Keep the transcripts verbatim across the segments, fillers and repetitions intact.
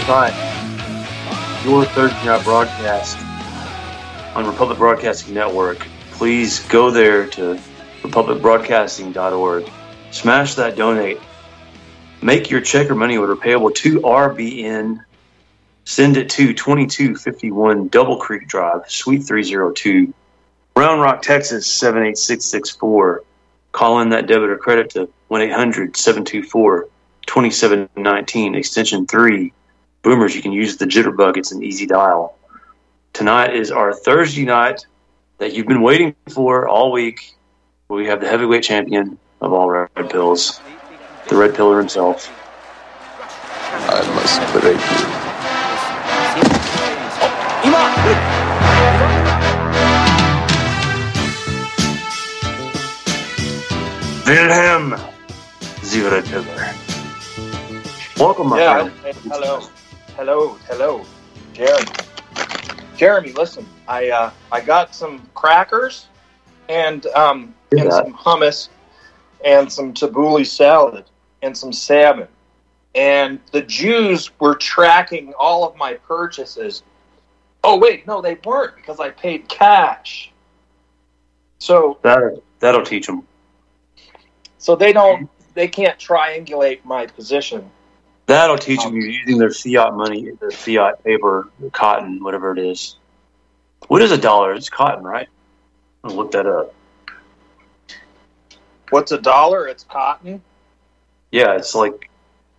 night, your Thursday night broadcast on Republic Broadcasting Network. Please go there to republic broadcasting dot org. Smash that donate. Make your check or money order payable to R B N. Send it to twenty-two fifty-one Double Creek Drive, Suite three oh two, Round Rock, Texas seven eight six six four. Call in that debit or credit to one eight hundred seven two four two seven one nine, extension three. Boomers, you can use the jitterbug. It's an easy dial. Tonight is our Thursday night that you've been waiting for all week. We have the heavyweight champion of all Red Pills, the Red Pillar himself. I must break you. Wilhelm, the Red Pillar. Welcome, my yeah, friend. Hello, hello, hello, Jeremy. Jeremy, listen, I uh, I got some crackers and um Hear and that. some hummus and some tabbouleh salad and some salmon. And the Jews were tracking all of my purchases. Oh wait, no, they weren't because I paid cash. So That, that'll teach them. so they don't they can't triangulate my position. That'll teach them you're using their fiat money, their fiat paper, cotton, whatever it is. What is a dollar? It's cotton, right? I'll look that up. What's a dollar? It's cotton. Yeah, it's like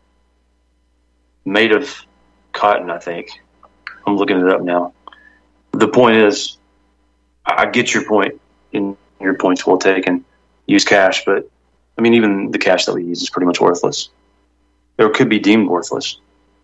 made of cotton, I think. I'm looking it up now. The point is, I get your point, and your point's well taken. Use cash, but, I mean, even the cash that we use is pretty much worthless. Or could be deemed worthless.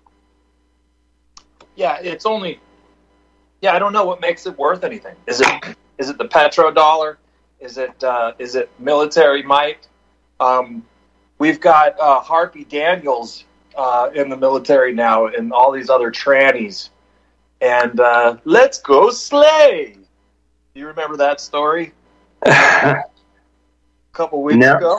Yeah, it's only. Yeah, I don't know what makes it worth anything. Is it is it the petrodollar? Is it uh, is it military might? Um, we've got uh, Harpy Daniels uh, in the military now, and all these other trannies. And uh, let's go slay. Do you remember that story a couple weeks No. ago?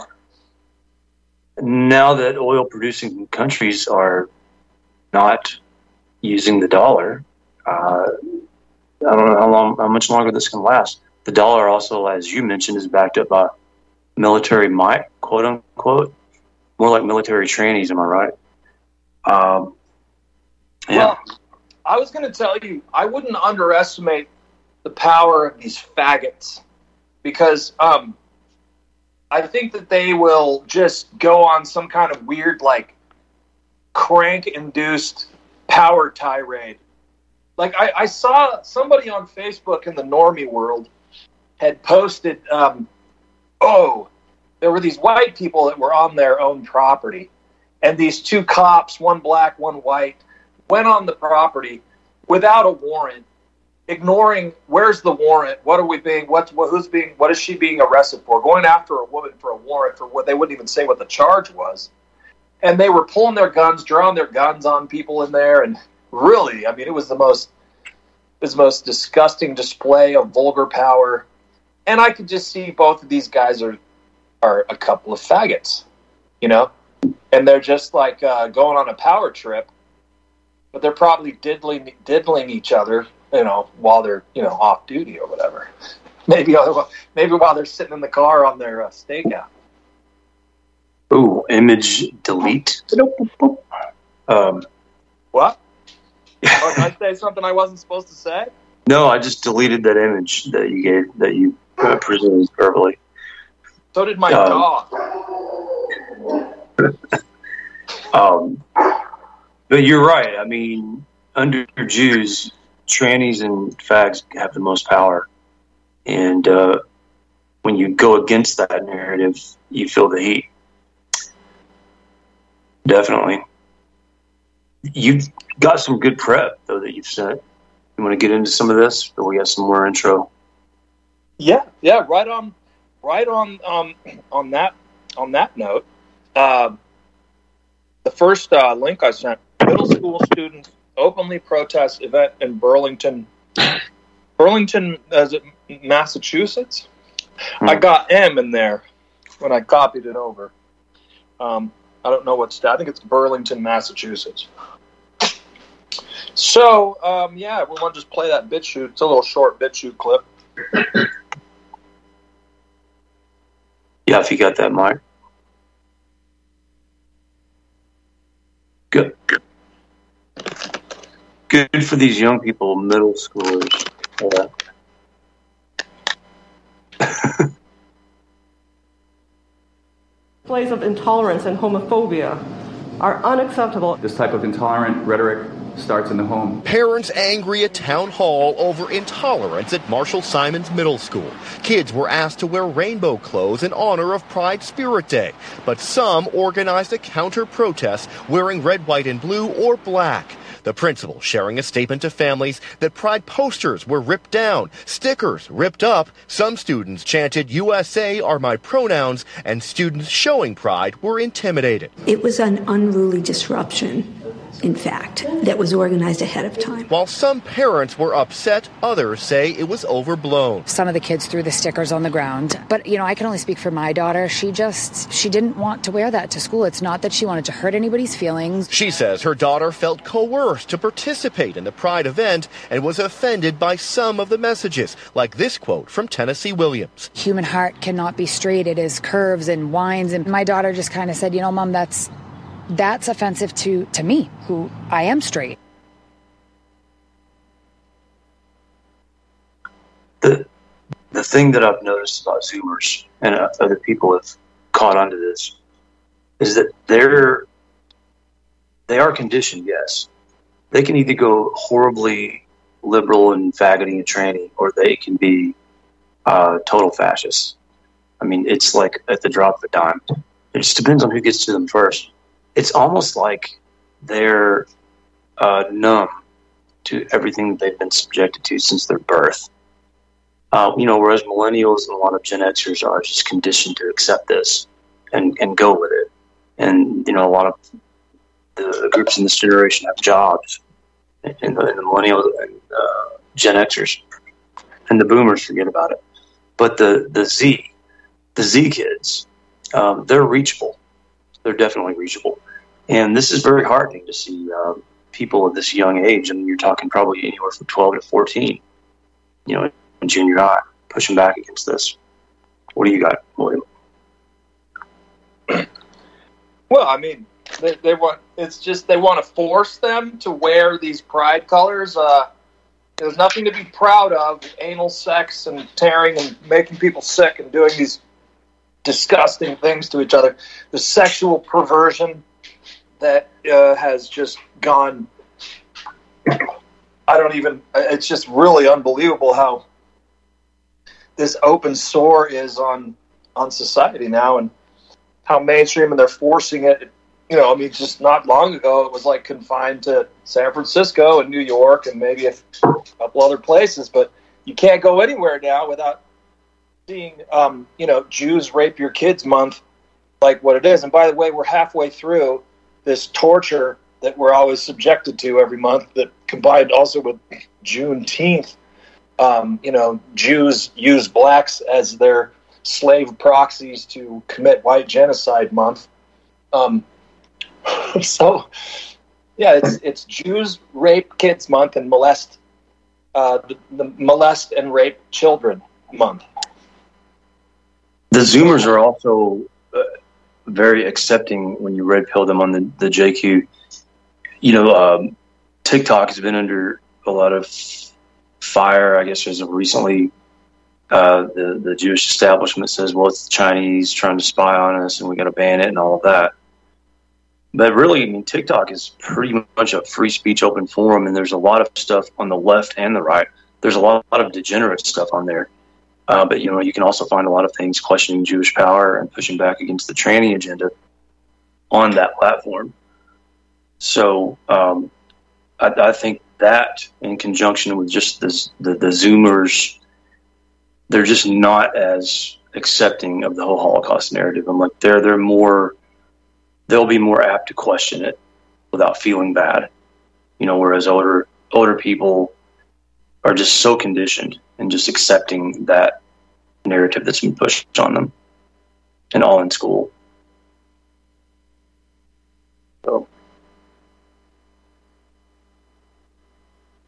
Now that oil-producing countries are not using the dollar, uh, I don't know how long, how much longer this can last. The dollar also, as you mentioned, is backed up by military might, quote unquote, more like military trannies. Am I right? Um, yeah. Well, I was going to tell you, I wouldn't underestimate the power of these faggots because um, I think that they will just go on some kind of weird, like, crank-induced power tirade. Like, I, I saw somebody on Facebook in the normie world had posted, um, oh, there were these white people that were on their own property, and these two cops, one black, one white, went on the property without a warrant, ignoring where's the warrant, what are we being, what's what, who's being, what is she being arrested for, going after a woman for a warrant for what they wouldn't even say what the charge was, and they were pulling their guns, drawing their guns on people in there, and really, I mean, it was the most, it was the most disgusting display of vulgar power, and I could just see both of these guys are are a couple of faggots, you know, and they're just like uh, going on a power trip. But they're probably diddling, diddling each other, you know, while they're, you know, off duty or whatever. Maybe, maybe while they're sitting in the car on their uh, stakeout. Ooh, image delete. Um, What? Oh, did I say something I wasn't supposed to say? no, I just deleted that image that you gave, that you uh, presented verbally. So did my Um, dog. Um, but you're right. I mean, under Jews, trannies and fags have the most power. And uh, when you go against that narrative, you feel the heat. Definitely. You've got some good prep, though, that you've sent. You want to get into some of this, or we got some more intro? Yeah, yeah, right on, right on, um, on that, on that note. Uh, the first uh, link I sent: middle school students openly protest event in Burlington, Burlington, is it Massachusetts? Hmm. I got M in there when I copied it over. Um, I don't know what state. I think it's Burlington, Massachusetts. So, um, yeah, we want to just play that BitChute. It's a little short BitChute clip. Yeah, if you got that, Mike. Good. Good for these young people, middle schoolers. Yeah. Displays of intolerance and homophobia are unacceptable. This type of intolerant rhetoric starts in the home. Parents angry at town hall over intolerance at Marshall Simons Middle School. Kids were asked to wear rainbow clothes in honor of Pride Spirit Day, but some organized a counter-protest wearing red, white, and blue or black. The principal sharing a statement to families that Pride posters were ripped down, stickers ripped up. Some students chanted U S A are my pronouns, and students showing Pride were intimidated. It was an unruly disruption, in fact, that was organized ahead of time. While some parents were upset, others say it was overblown. Some of the kids threw the stickers on the ground. But, you know, I can only speak for my daughter. She just, she didn't want to wear that to school. It's not that she wanted to hurt anybody's feelings. She says her daughter felt coerced to participate in the Pride event and was offended by some of the messages, like this quote from Tennessee Williams. Human heart cannot be straight. It is curves and winds. And my daughter just kind of said, you know, Mom, that's that's offensive to, to me, who I am straight. The, the thing that I've noticed about Zoomers, and other people have caught onto this, is that they're, they are conditioned, yes. They can either go horribly liberal and faggoty and tranny, or they can be uh, total fascists. I mean, it's like at the drop of a dime. It just depends on who gets to them first. It's almost like they're uh, numb to everything that they've been subjected to since their birth. Uh, you know, whereas millennials and a lot of Gen Xers are just conditioned to accept this and, and go with it. And, you know, a lot of the groups in this generation have jobs, and the, and the millennials and uh, Gen Xers, and the boomers forget about it. But the, the Z, the Z kids, um, they're reachable. They're definitely reachable. And this is very heartening to see uh, people of this young age. I mean, you're talking probably anywhere from twelve to fourteen, you know, in junior high, pushing back against this. What do you got, William? Well, I mean, they, they want, it's just they want to force them to wear these pride colors. Uh, there's nothing to be proud of, anal sex and tearing and making people sick and doing these disgusting things to each other. The sexual perversion that uh, has just gone, I don't even, it's just really unbelievable how this open sore is on, on society now, and how mainstream, and they're forcing it. You know, I mean, just not long ago, it was like confined to San Francisco and New York and maybe a couple other places, but you can't go anywhere now without seeing, um, you know, Jews Rape Your Kids Month, like what it is. And by the way, we're halfway through this torture that we're always subjected to every month, that combined also with Juneteenth. Um, you know, Jews use blacks as their slave proxies to commit white genocide month. Um, so, yeah, it's it's Jews Rape Kids Month and molest uh, the, the molest and rape children month. The Zoomers are also uh, very accepting when you red pill them on the, the J Q. You know, um, TikTok has been under a lot of fire, I guess, as of recently. Uh, the, the Jewish establishment says, well, it's the Chinese trying to spy on us and we got to ban it and all of that. But really, I mean, TikTok is pretty much a free speech open forum, and there's a lot of stuff on the left and the right. There's a lot, a lot of degenerate stuff on there. Uh, but, you know, you can also find a lot of things questioning Jewish power and pushing back against the tranny agenda on that platform. So um, I, I think that, in conjunction with just this, the, the Zoomers, they're just not as accepting of the whole Holocaust narrative. I'm like, they're, they're more, they'll be more apt to question it without feeling bad. You know, whereas older, older people are just so conditioned and just accepting that narrative that's been pushed on them, and all in school. So,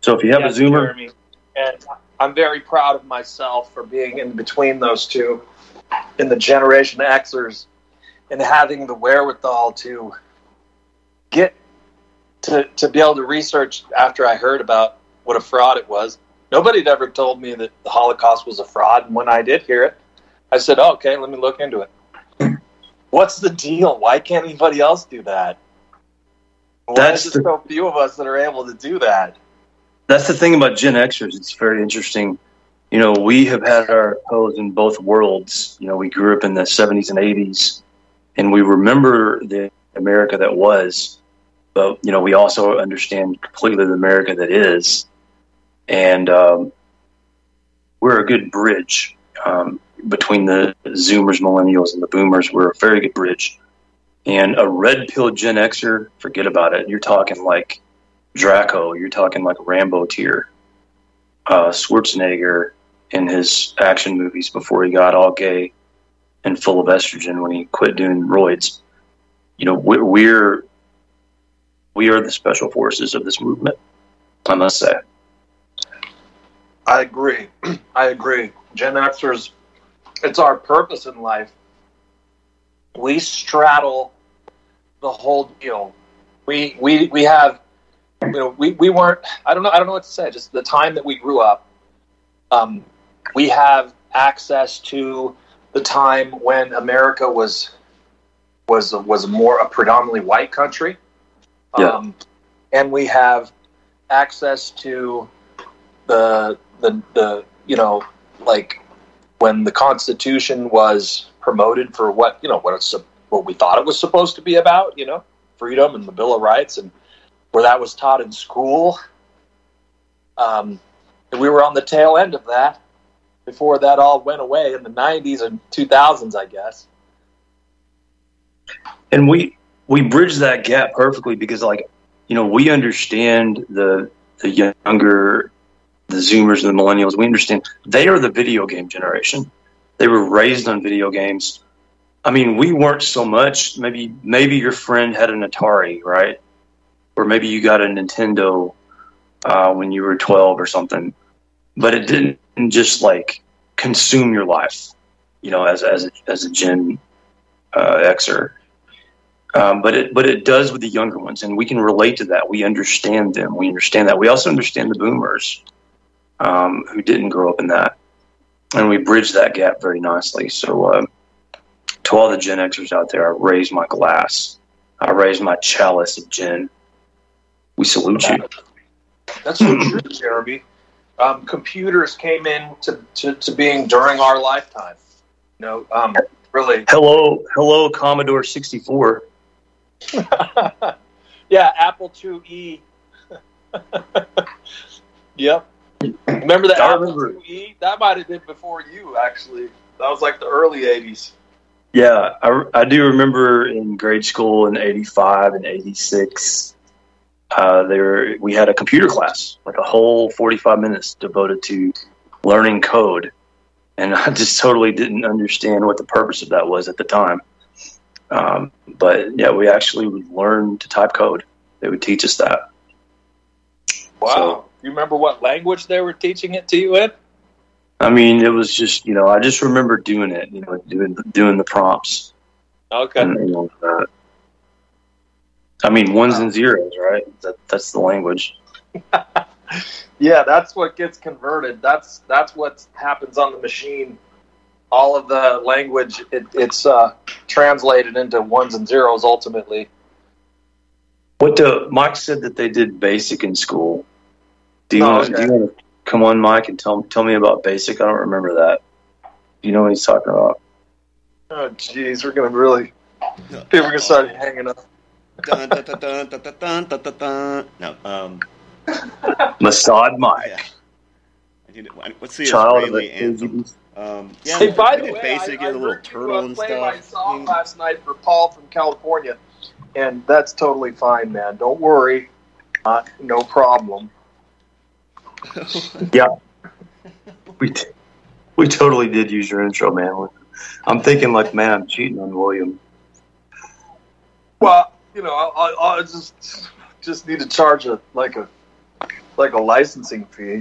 So if you have yes, a Zoomer, Jeremy, and I'm very proud of myself for being in between those two, in the Generation Xers, and having the wherewithal to get to to be able to research after I heard about what a fraud it was. Nobody had ever told me that the Holocaust was a fraud, and when I did hear it, I said, oh, okay, let me look into it. What's the deal? Why can't anybody else do that? Why That's is there the- so few of us that are able to do that? that's the thing about Gen Xers. It's very interesting. You know, we have had our toes in both worlds. You know, we grew up in the seventies and eighties, and we remember the America that was, but, you know, we also understand completely the America that is. And um, we're a good bridge um, between the Zoomers, Millennials, and the Boomers. We're a very good bridge. And a red pill Gen Xer, forget about it. You're talking like Draco. You're talking like Rambo tier. Uh, Schwarzenegger in his action movies before he got all gay and full of estrogen when he quit doing roids. You know, we're, we're we are the special forces of this movement, I must say. I agree. I agree. Gen Xers, it's our purpose in life. We straddle the whole deal. We we we have, you know, we, we weren't. I don't know. I don't know what to say. Just the time that we grew up. Um, we have access to the time when America was was was more a predominantly white country. Yeah. Um, and we have access to the the the you know, like when the Constitution was promoted for what you know what it's what we thought it was supposed to be about, you know, freedom and the Bill of Rights, and where that was taught in school. Um, and we were on the tail end of that before that all went away in the nineties and two thousands, I guess. And we we bridge that gap perfectly because, like, you know, we understand the the younger, the Zoomers and the Millennials. We understand they are the video game generation. They were raised on video games. I mean, we weren't so much. Maybe maybe your friend had an Atari, right? Or maybe you got a Nintendo uh, when you were twelve or something. But it didn't just like consume your life, you know, as as a, as a Gen uh, Xer. Um, but it but it does with the younger ones, and we can relate to that. We understand them. We understand that. We also understand the Boomers um, who didn't grow up in that, and we bridge that gap very nicely. So, uh, to all the Gen Xers out there, I raise my glass. I raise my chalice of Gen. We salute you. That's so true, Jeremy. Um, computers came in to, to, to being during our lifetime. You know, um, really. Hello, hello, Commodore sixty-four. Yeah, Apple two E. Yep. Remember that I Apple remember. two E? That might have been before you, actually. That was like the early eighties. Yeah, I, I do remember in grade school in eighty-five and eighty-six, uh, there we had a computer class, like a whole forty-five minutes devoted to learning code. And I just totally didn't understand what the purpose of that was at the time. Um, but yeah, we actually would learn to type code. They would teach us that. Wow. So, you remember what language they were teaching it to you in? I mean, it was just, you know, I just remember doing it, you know, doing doing the prompts. Okay. And, you know, uh, I mean, ones and zeros, right? That, that's the language. Yeah, that's what gets converted. That's that's what happens on the machine. All of the language, it, it's uh, translated into ones and zeros ultimately. What the, Mike said that they did BASIC in school. Do you, Oh, want, okay. do you want to come on, Mike, and tell tell me about BASIC? I don't remember that. Do you know what he's talking about? Oh, jeez, we're gonna really people are gonna start hanging up. Dun, dun, dun, dun, dun, dun, dun, dun, dun. No, um, Mossad Mike. yeah. I need to- What's the Child of Israeli the anthem? Um, yeah, Hey, by we the did way, basic, I, a I little heard turtle you uh, and play stuff. my song Mm. last night for Paul from California, and that's totally fine, man. Don't worry, uh, no problem. Yeah. We t- we totally did use your intro, man. I'm thinking like, man, I'm cheating on William. Well, you know, I, I, I just just need to charge a like a like a licensing fee.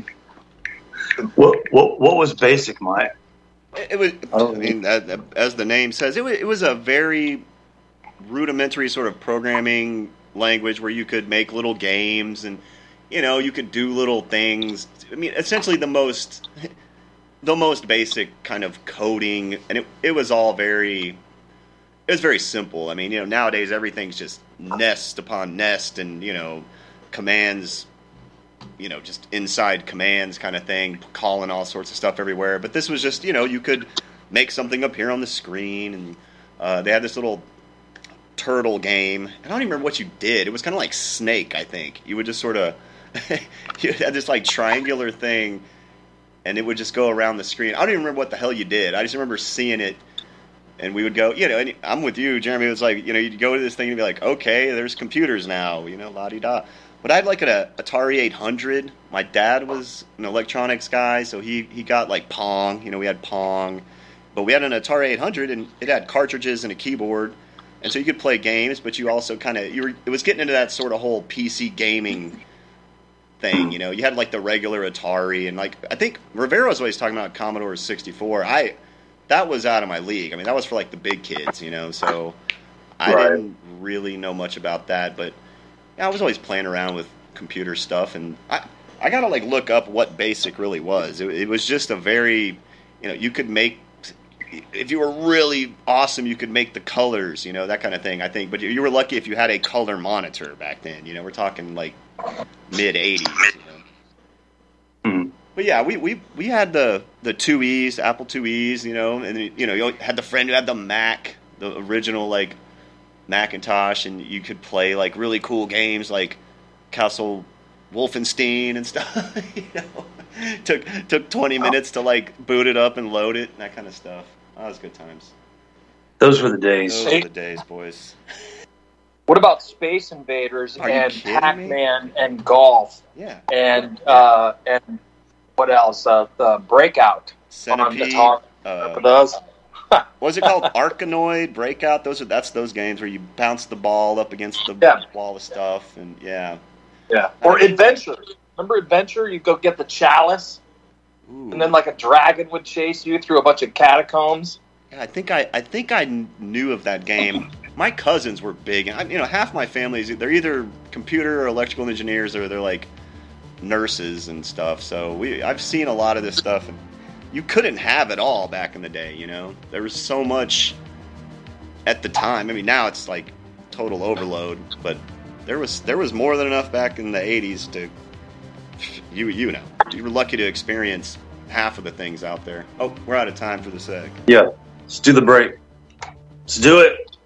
What what what was BASIC, Mike? It, it was. I mean, as the name says, it was, it was a very rudimentary sort of programming language where you could make little games and, you know, you could do little things. I mean, essentially the most the most basic kind of coding, and it it was all very it was very simple. I mean, you know, nowadays everything's just nest upon nest and, you know, commands, you know, just inside commands kind of thing, calling all sorts of stuff everywhere. But this was just, you know, you could make something appear on the screen, and uh, they had this little turtle game. I don't even remember what you did. It was kind of like Snake, I think. You would just sort of, you had this like triangular thing, and it would just go around the screen. I don't even remember what the hell you did. I just remember seeing it, and we would go, you know, and I'm with you, Jeremy. It was like, you know, you'd go to this thing and be like, okay, there's computers now, you know, la-di-da. But I had like an Atari eight hundred. My dad was an electronics guy, so he, he got like Pong. You know, we had Pong. But we had an Atari eight hundred, and it had cartridges and a keyboard. And so you could play games, but you also kind of, you were, it was getting into that sort of whole P C gaming thing, you know. You had like the regular Atari, and like, I think Rivera was always talking about Commodore sixty-four. I, that was out of my league. I mean, that was for like the big kids, you know, so I right. didn't really know much about that, but yeah, I was always playing around with computer stuff, and I, I got to like look up what BASIC really was. It, it was just a very, you know, you could make, if you were really awesome, you could make the colors, you know, that kind of thing, I think. But you were lucky if you had a color monitor back then. You know, we're talking like mid eighties. You know? Mm. But yeah, we, we, we had the, the two E's, Apple two E's, you know, and you know, you had the friend who had the Mac, the original like Macintosh, and you could play like really cool games like Castle Wolfenstein and stuff. You know, took took twenty minutes to like boot it up and load it and that kind of stuff. That was good times. Those were the days. Those were the days, boys. What about Space Invaders Are and you Pac-Man and golf? Yeah. And uh, and what else? Uh, the Breakout. Centipede. On the uh, for those. What was it called? Arkanoid, Breakout. Those are that's those games where you bounce the ball up against the yeah. wall of stuff, and yeah, yeah. Or Adventure. Remember Adventure? You go get the chalice, Ooh. and then like a dragon would chase you through a bunch of catacombs. Yeah, I think I I think I knew of that game. My cousins were big, and you know, half my family is they're either computer or electrical engineers, or they're like nurses and stuff. So we I've seen a lot of this stuff. And you couldn't have it all back in the day, you know? There was so much at the time. I mean, now it's like total overload, but there was there was more than enough back in the eighties to, you you know, you were lucky to experience half of the things out there. Oh, we're out of time for the sec. Yeah, let's do the break. Let's do it.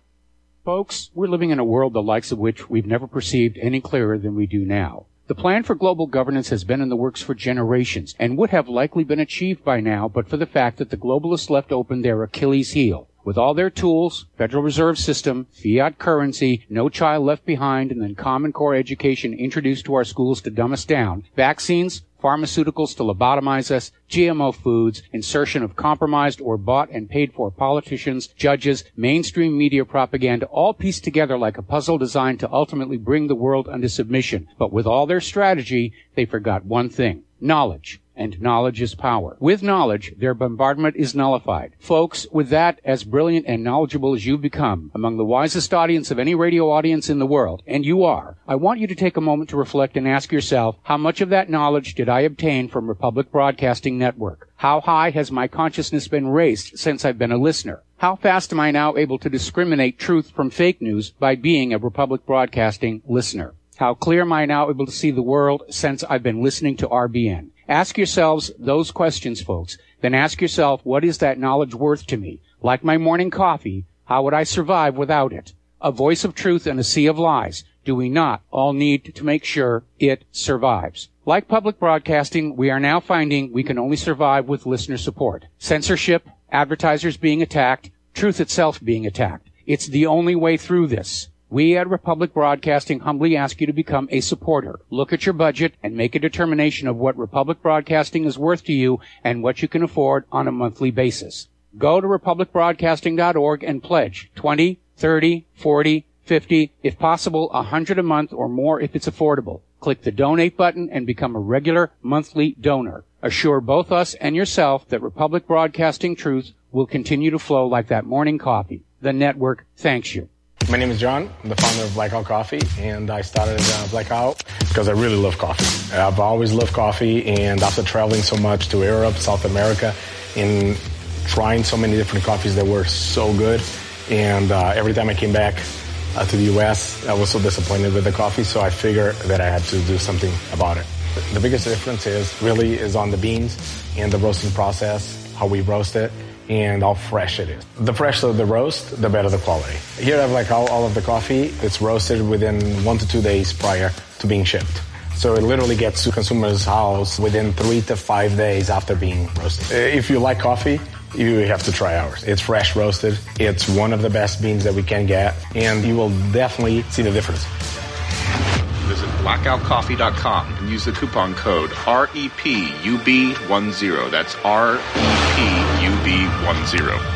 Folks, we're living in a world the likes of which we've never perceived any clearer than we do now. The plan for global governance has been in the works for generations and would have likely been achieved by now but for the fact that the globalists left open their Achilles heel. With all their tools, Federal Reserve System, fiat currency, no child left behind, and then Common Core education introduced to our schools to dumb us down, vaccines, pharmaceuticals to lobotomize us, G M O foods, insertion of compromised or bought and paid for politicians, judges, mainstream media propaganda, all pieced together like a puzzle designed to ultimately bring the world under submission. But with all their strategy, they forgot one thing: knowledge. And knowledge is power. With knowledge, their bombardment is nullified. Folks, with that, as brilliant and knowledgeable as you've become, among the wisest audience of any radio audience in the world, and you are, I want you to take a moment to reflect and ask yourself, how much of that knowledge did I obtain from Republic Broadcasting Network? How high has my consciousness been raised since I've been a listener? How fast am I now able to discriminate truth from fake news by being a Republic Broadcasting listener? How clear am I now able to see the world since I've been listening to R B N? Ask yourselves those questions, folks. Then ask yourself, what is that knowledge worth to me? Like my morning coffee, how would I survive without it? A voice of truth in a sea of lies. Do we not all need to make sure it survives? Like public broadcasting, we are now finding we can only survive with listener support. Censorship, advertisers being attacked, truth itself being attacked. It's the only way through this. We at Republic Broadcasting humbly ask you to become a supporter. Look at your budget and make a determination of what Republic Broadcasting is worth to you and what you can afford on a monthly basis. Go to republic broadcasting dot org and pledge twenty, thirty, forty, fifty, if possible, one hundred a month or more if it's affordable. Click the donate button and become a regular monthly donor. Assure both us and yourself that Republic Broadcasting Truth will continue to flow like that morning coffee. The network thanks you. My name is John. I'm the founder of Blackout Coffee, and I started uh, Blackout because I really love coffee. I've always loved coffee, and after traveling so much to Europe, South America, and trying so many different coffees that were so good, and uh, every time I came back uh, to the U S, I was so disappointed with the coffee, so I figured that I had to do something about it. The biggest difference is really is on the beans and the roasting process, how we roast it, and how fresh it is. The fresher the roast, the better the quality. Here I have like all, all of the coffee. It's roasted within one to two days prior to being shipped. So it literally gets to consumer's house within three to five days after being roasted. If you like coffee, you have to try ours. It's fresh roasted. It's one of the best beans that we can get, and you will definitely see the difference. Visit blackout coffee dot com and use the coupon code R E P U B ten. That's R E P U B ten.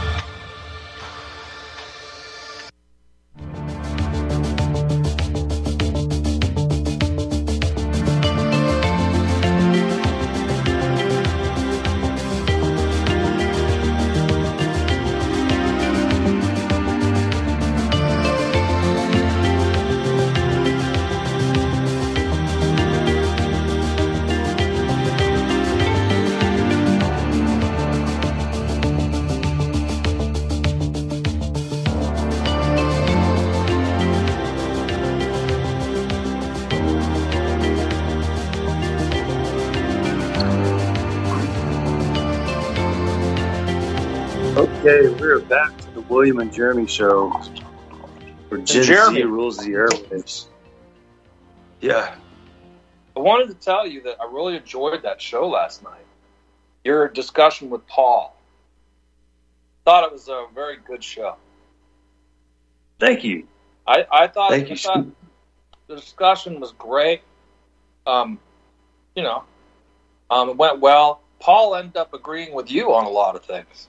Okay, we're back to the William and Jeremy show, where Gen Jeremy Z rules the airwaves. Yeah. I wanted to tell you that I really enjoyed that show last night. Your discussion with Paul. Thought it was a very good show. Thank you. I, I thought, Thank I you, thought the discussion was great. Um, you know, um, it went well. Paul ended up agreeing with you on a lot of things.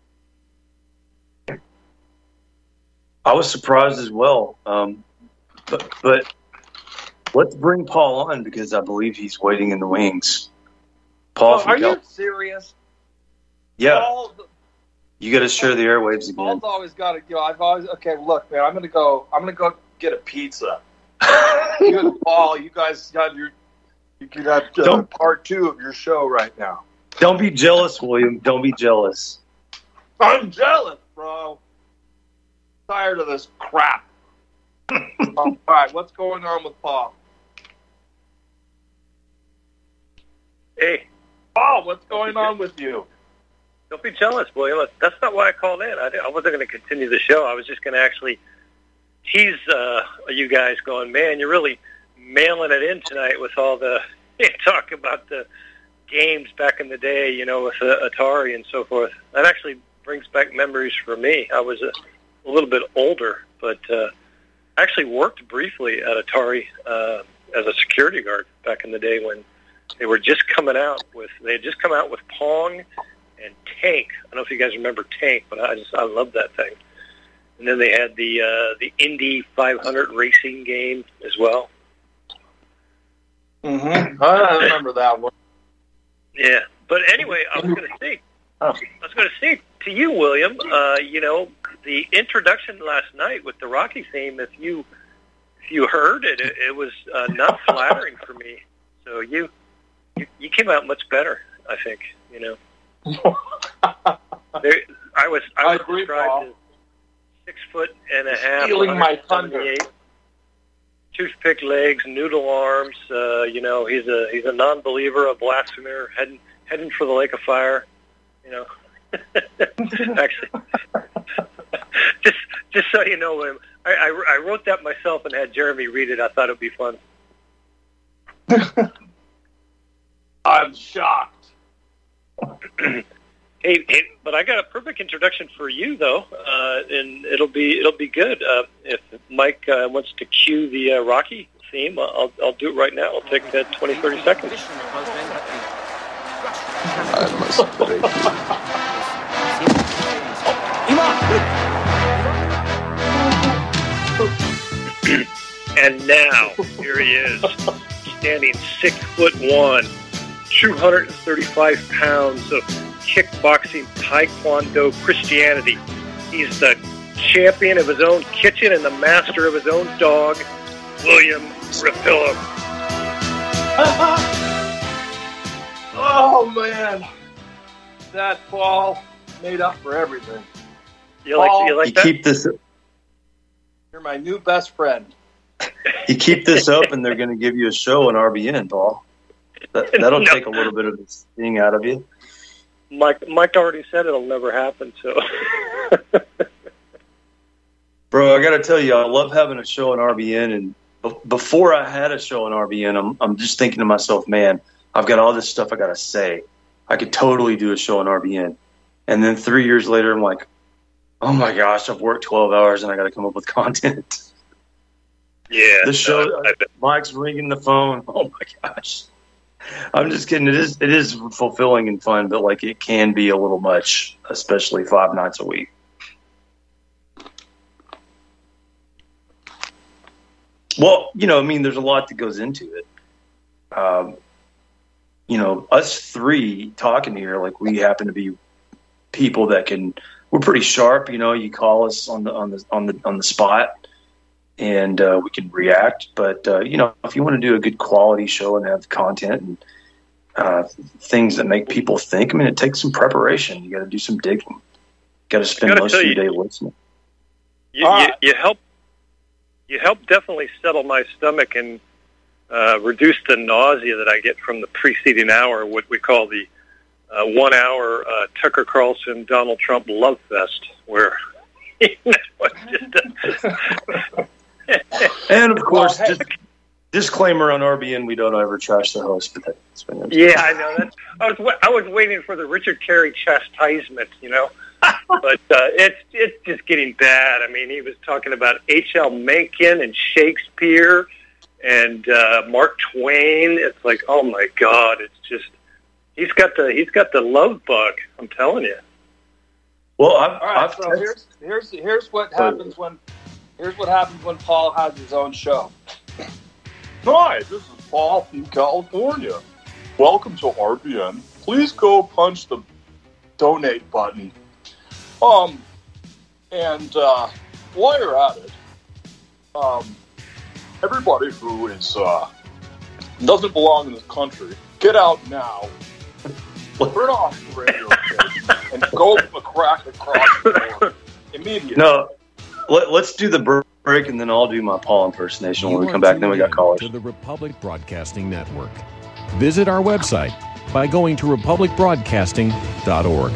I was surprised as well. Um, but, but let's bring Paul on because I believe he's waiting in the wings. Paul, Oh, from are Cal- you serious? Yeah, Paul, you got to share the airwaves again. Paul's always got to. You know, I've always okay. Look, man, I'm gonna go. I'm gonna go get a pizza. You and Paul, you guys got your. You got uh, Don't- part two of your show right now. Don't be jealous, William. Don't be jealous. I'm jealous, bro. Tired of this crap. um, all right, what's going on with Paul? Hey, Paul, what's going on with you? don't be jealous, William. That's not why I called in. I, I wasn't going to continue the show. I was just going to actually tease uh, you guys going, man, you're really mailing it in tonight with all the talk about the games back in the day, you know, with uh, Atari and so forth. That actually brings back memories for me. I was a, a little bit older, but uh, I actually worked briefly at Atari uh, as a security guard back in the day when they were just coming out with, they had just come out with Pong and Tank. I don't know if you guys remember Tank, but I just, I love that thing. And then they had the uh, the Indy five hundred racing game as well. Mm-hmm. I remember that one. Yeah, but anyway, I was going to say, I was going to say to you, William, uh, you know, the introduction last night with the Rocky theme. If you if you heard it, it, it was uh, not flattering for me. So you, you you came out much better, I think. You know, there, I was I was I agree, described Paul. as six foot and a half, Stealing my thunder. one seventy-eight, toothpick legs, noodle arms. Uh, you know, he's a he's a non-believer, a blasphemer, heading heading for the lake of fire. You know, actually, just just so you know, William, I, I I wrote that myself and had Jeremy read it. I thought it'd be fun. I'm shocked. Hey, hey, but I got a perfect introduction for you, though, uh, and it'll be it'll be good. Uh, if Mike uh, wants to cue the uh, Rocky theme, I'll I'll do it right now. I'll take uh, twenty, thirty seconds. I must break And now, here he is, standing six foot one, two hundred thirty-five pounds of kickboxing, taekwondo, Christianity. He's the champion of his own kitchen and the master of his own dog, William Rapillo. Oh, man. That Paul made up for everything. You like, Paul, you like you that? Keep this, you're my new best friend. you keep this up, and they're going to give you a show on R B N, Paul. That, that'll No. take a little bit of the sting out of you. Mike, Mike already said it'll never happen, so... Bro, I got to tell you, I love having a show on R B N, and b- before I had a show on R B N, I'm, I'm just thinking to myself, man, I've got all this stuff I got to say. I could totally do a show on R B N. And then three years later, I'm like, oh my gosh, I've worked twelve hours and I got to come up with content. Yeah. The show, no, I, I, Mike's ringing the phone. Oh my gosh. I'm just kidding. It is, it is fulfilling and fun, but like it can be a little much, especially five nights a week. Well, you know, I mean, there's a lot that goes into it. Um, you know, us three talking here, like we happen to be people that can, we're pretty sharp. You know, you call us on the, on the, on the, on the spot and uh, we can react. But, uh, you know, if you want to do a good quality show and have content and uh, things that make people think, I mean, it takes some preparation. You got to do some digging. Got to spend most of your day listening. You, you, you help. You help definitely settle my stomach and uh, reduce the nausea that I get from the preceding hour, what we call the uh, one-hour uh, Tucker Carlson, Donald Trump love fest, where you know, just uh, and of course, well, hey, just disclaimer on R B N: we don't ever trash the host. But that's been yeah, I know that. I was I was waiting for the Richard Carey chastisement, you know. But uh, it's it's just getting bad. I mean, he was talking about H L Mencken and Shakespeare and uh, Mark Twain. It's like, oh my God! It's just he's got the he's got the love bug. I'm telling you. Well, I've, All right, I've so here's here's here's what happens when here's what happens when Paul has his own show. Hi, this is Paul from California. Welcome to R B N. Please go punch the donate button. Um, and uh, while you're at it, um, everybody who is uh, doesn't belong in this country, get out now. Turn off the radio station and go a crack across the board immediately. No, let, let's do the break and then I'll do my Paul impersonation when we come back. And then we got callers. To the Republic Broadcasting Network. Visit our website by going to republic broadcasting dot org.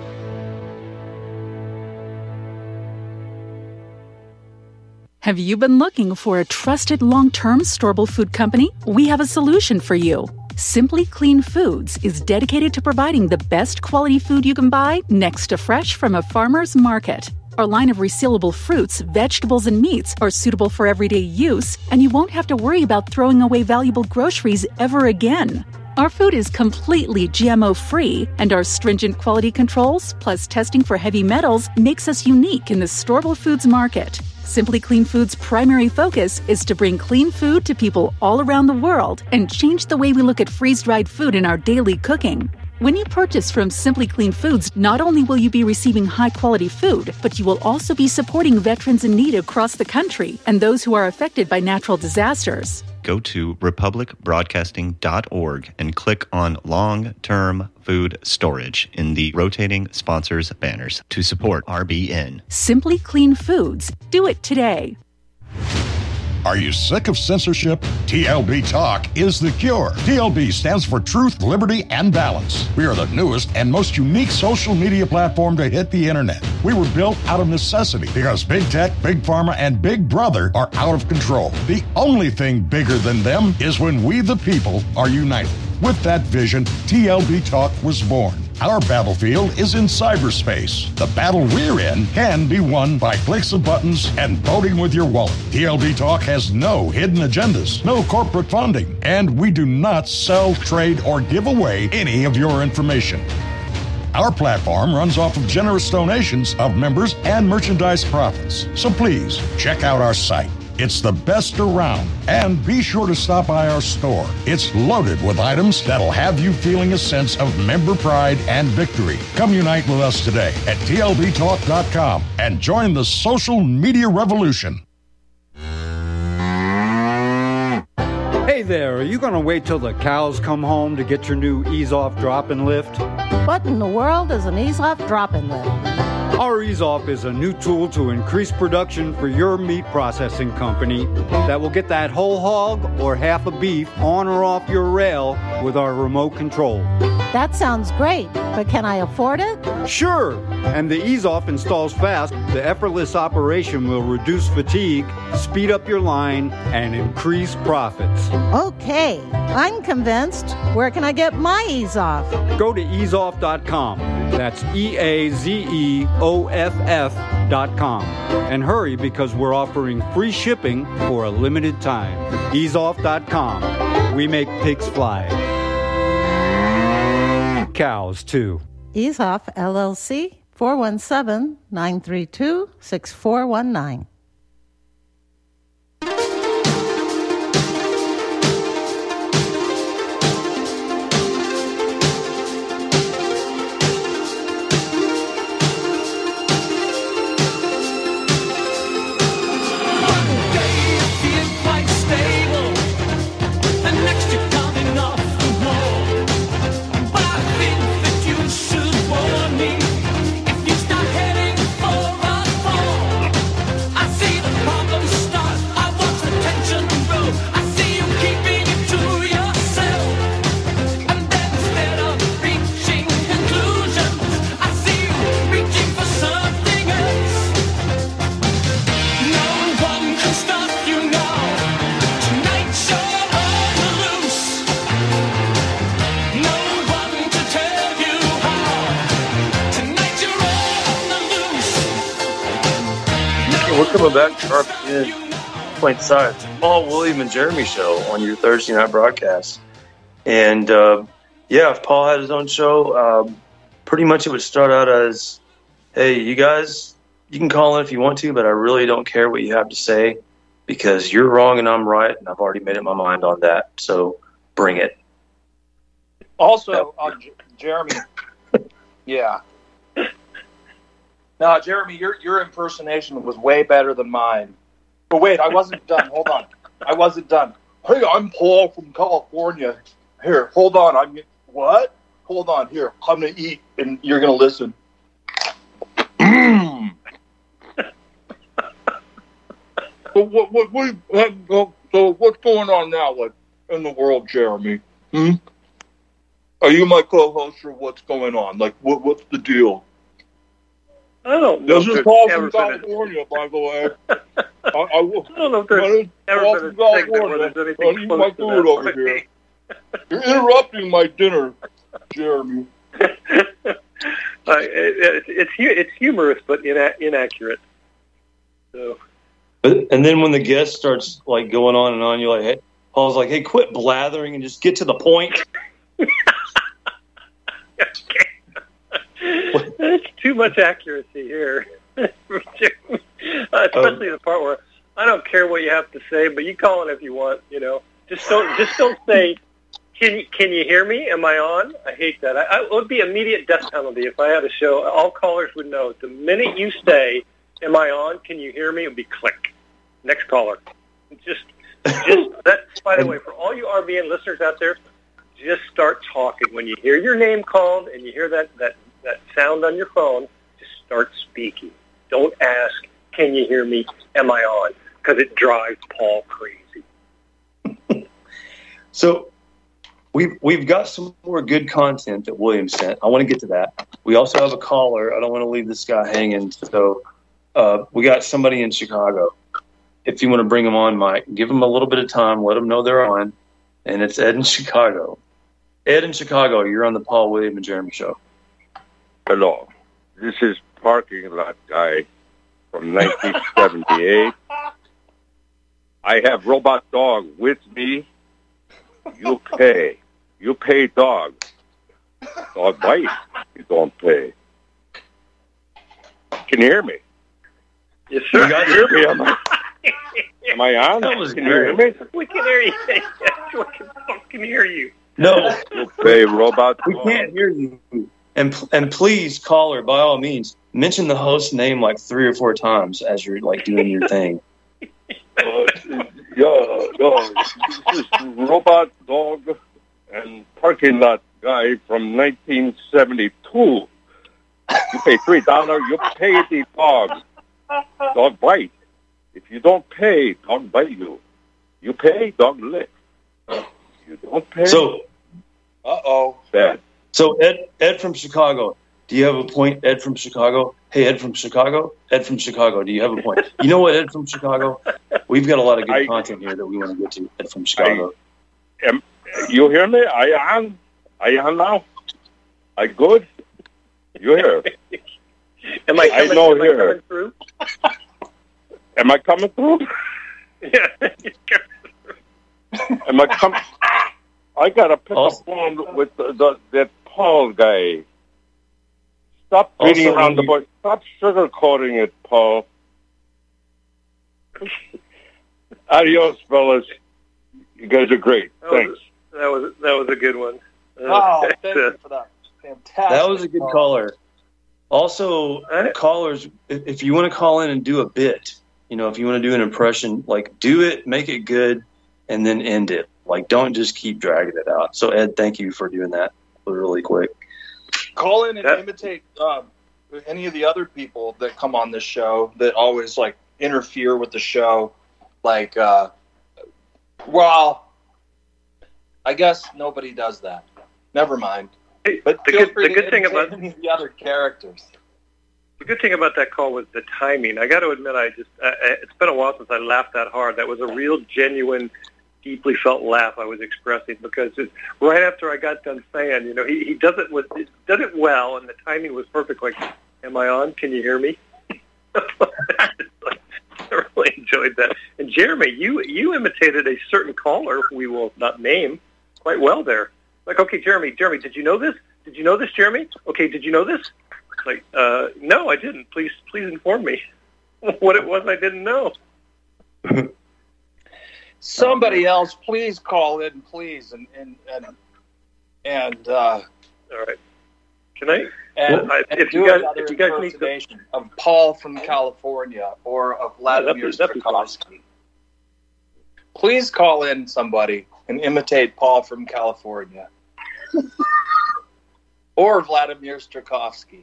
Have you been looking for a trusted long-term storable food company? We have a solution for you. Simply Clean Foods is dedicated to providing the best quality food you can buy next to fresh from a farmer's market. Our line of resealable fruits, vegetables, and meats are suitable for everyday use, and you won't have to worry about throwing away valuable groceries ever again. Our food is completely G M O-free, and our stringent quality controls, plus testing for heavy metals, makes us unique in the storable foods market. Simply Clean Foods' primary focus is to bring clean food to people all around the world and change the way we look at freeze-dried food in our daily cooking. When you purchase from Simply Clean Foods, not only will you be receiving high-quality food, but you will also be supporting veterans in need across the country and those who are affected by natural disasters. Go to republic broadcasting dot org and click on long-term food storage in the rotating sponsors banners to support R B N. Simply Clean Foods. Do it today. Are you sick of censorship? T L B Talk is the cure. T L B stands for Truth, Liberty, and Balance. We are the newest and most unique social media platform to hit the internet. We were built out of necessity because Big Tech, Big Pharma, and Big Brother are out of control. The only thing bigger than them is when we the people are united. With that vision, T L B Talk was born. Our battlefield is in cyberspace. The battle we're in can be won by clicks of buttons and voting with your wallet. T L B Talk has no hidden agendas, no corporate funding, and we do not sell, trade, or give away any of your information. Our platform runs off of generous donations of members and merchandise profits. So please check out our site, It's the best around. And be sure to stop by our store. It's loaded with items that'll have you feeling a sense of member pride and victory. Come unite with us today at T L B talk dot com and join the social media revolution. Hey there, are you going to wait till the cows come home to get your new Ease Off Drop and Lift? What in the world is an Ease Off Drop and Lift? Our Ease Off is a new tool to increase production for your meat processing company that will get that whole hog or half a beef on or off your rail with our remote control. That sounds great, but can I afford it? Sure! And the Ease Off installs fast. The effortless operation will reduce fatigue, speed up your line, and increase profits. Okay, I'm convinced. Where can I get my Ease Off? Go to ease off dot com. That's E A Z E O F F dot com. And hurry, because we're offering free shipping for a limited time. ease off dot com. We make pigs fly. Cows, too. Ease Off, L L C, four one seven, nine three two, six four one nine. We're coming back to R P N Point Side, Paul, William, and Jeremy show on your Thursday night broadcast. And uh, yeah, if Paul had his own show, uh, pretty much it would start out as, hey, you guys, you can call in if you want to, but I really don't care what you have to say because you're wrong and I'm right, and I've already made up my mind on that. So bring it. Also, uh, J- Jeremy, yeah. No, Jeremy, your your impersonation was way better than mine. But wait, I wasn't done. Hold on. I wasn't done. Hey, I'm Paul from California. Here, hold on. I'm what? Hold on. Here, I'm gonna eat, and you're gonna listen. So what? What? what so what's going on now, like in the world, Jeremy? Hmm? Are you my co-host, or what's going on? Like, what? What's the deal? I don't know. This is Paul from California, by the way. I, I, I, I don't know if there's ever Paul been from a segment California. where there's anything I eat close my to food that. over here. You're interrupting my dinner, Jeremy. uh, it, it's it's humorous, but ina- inaccurate. So. But, and then when the guest starts like going on and on, you're like, hey, Paul's like, hey, quit blathering and just get to the point. There's too much accuracy here. uh, especially um, the part where I don't care what you have to say, but you call it if you want. You know, just don't just don't say. Can you can you hear me? Am I on? I hate that. I, I, it would be immediate death penalty if I had a show. All callers would know the minute you say, "Am I on? Can you hear me?" It would be click. Next caller. Just just that. By the way, for all you R B N listeners out there, just start talking when you hear your name called and you hear that that. that sound on your phone, just start speaking. Don't ask, can you hear me? Am I on? Because it drives Paul crazy. So we've, we've got some more good content that William sent. I want to get to that. We also have a caller. I don't want to leave this guy hanging. So uh, we got somebody in Chicago. If you want to bring them on, Mike, give them a little bit of time. Let them know they're on. And it's Ed in Chicago. Ed in Chicago, you're on the Paul, William, and Jeremy show. Hello, this is parking lot guy from nineteen seventy-eight. I have Robot Dog with me. You pay. You pay dog. Dog bite. You don't pay. Can you hear me? Yes, sir. You got hear me? Am I, Am I on? That was Can you hear me? We can hear you. Yes, we can fucking hear you. No. Okay, robot. We can't hear you. And and please, caller, by all means, mention the host name like three or four times as you're like doing your thing. Uh, yeah, yeah. This is Robot Dog and Parking Lot Guy from nineteen seventy-two. You pay three dollars, you pay the dog. Dog bite. If you don't pay, dog bite you. You pay, dog lick. You don't pay. So, uh-oh. Bad. So, Ed, Ed from Chicago, do you have a point, Ed from Chicago? Hey, Ed from Chicago? Ed from Chicago, do you have a point? You know what, Ed from Chicago? We've got a lot of good I, content here that we want to get to, Ed from Chicago. I, am, you hear me? I on? I on now? I good? You hear? Am I coming, I know am here. I coming through? Am I coming through? Yeah. Am I coming? I got to pick up phone with the, the, that Paul guy. Stop beating Also, around the you- bush. Stop sugarcoating it, Paul. Adios, fellas. You guys are great. That Thanks. was, that was that was a good one. Uh, Oh, thank you for that. Fantastic. That was a good caller. Also, callers, if, if you want to call in and do a bit, you know, if you want to do an impression, like do it, make it good, and then end it. Like, don't just keep dragging it out. So, Ed, thank you for doing that really quick. Call in and imitate um, any of the other people that come on this show that always like interfere with the show. Like, uh, well, I guess nobody does that. Never mind. But the feel good, free the to good thing imitate about any of the other characters. the good thing about that call was the timing. I got to admit, I just I, I- it's been a while since I laughed that hard. That was a real, genuine, deeply felt laugh I was expressing because it, right after I got done saying, you know, he, he does it with he does it well, and the timing was perfect. Like, am I on? Can you hear me? I really enjoyed that. And Jeremy, you you imitated a certain caller we will not name quite well there. Like, okay, Jeremy, Jeremy, did you know this? Did you know this, Jeremy? Okay, did you know this? Like, uh, no, I didn't. Please, please inform me what it was I didn't know. Somebody else, please call in, please, and and and, and uh, all right. Can I? And, well, I and if do you guys, another if you guys need to, impersonation of Paul from California or of Vladimir that'd be- that'd be Strakovsky. Please call in somebody and imitate Paul from California or Vladimir Strakovsky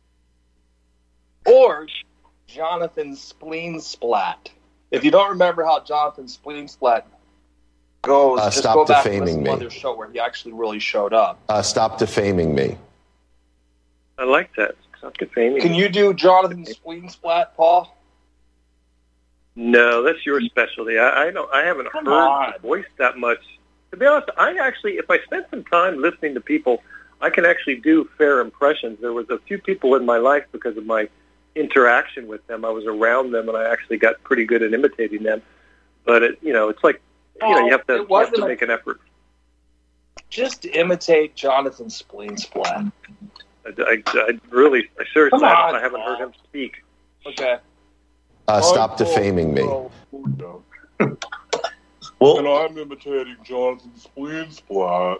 or Jonathan Spleen-Splat. If you don't remember how Jonathan Spleen-Splat goes, Uh, just stop go back and defaming listen to me. another show where he actually really showed up. Uh, stop defaming me. I like that. Stop defaming. Can you do Jonathan Spleen-Splat, Paul? No, that's your specialty. I, I don't. I haven't Come heard on. the voice that much. To be honest, I actually, if I spend some time listening to people, I can actually do fair impressions. There was a few people in my life because of my interaction with them. I was around them, and I actually got pretty good at imitating them. But it, you know, it's like you know, you have to, It you have wasn't to a- make an effort. Just imitate Jonathan Spleen-Splat. I, I, I really, I seriously, Come I, on, I haven't heard him speak. Okay. Uh, stop defaming me. Well, and I'm imitating Jonathan Spleen-Splat.